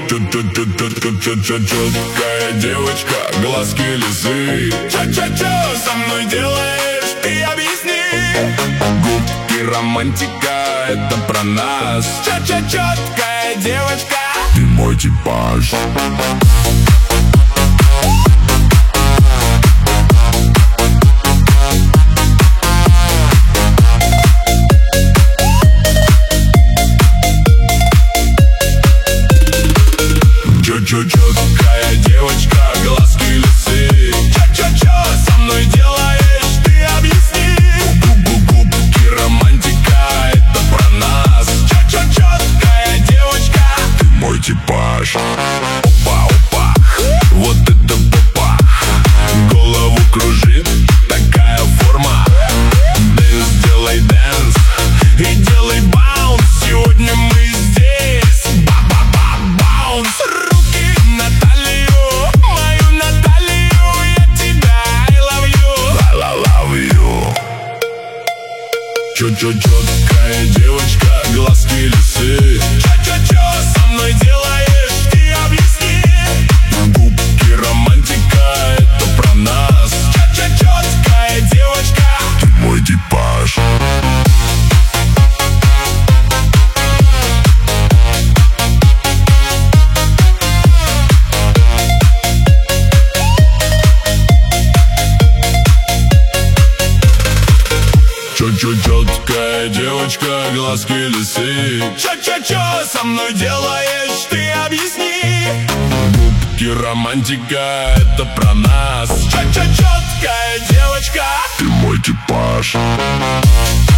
Четкая девочка, глазки лисы. Чё со мной делаешь, ты объясни. Губки романтика, это про нас. Четкая девочка, ты мой типаж. Четкая девочка, глазки лисы. Чё со мной делаешь, ты объясни. Губки романтика, это про нас. Четкая девочка, ты мой типаж. Опа, вот это попа. Голову кружит такая форма. Дэнс, делай дэнс и делай баунс. Сегодня мы здесь. Баунс. Четкая девочка, глазки лисы. Чё со мной делаешь, ты объясни. Губки романтика, это про нас. Четкая девочка, ты мой типаж. Четкая девочка, глазки лисы. Чё со мной делаешь, ты объясни. Губки романтика, это про нас. Четкая девочка, ты мой типаж.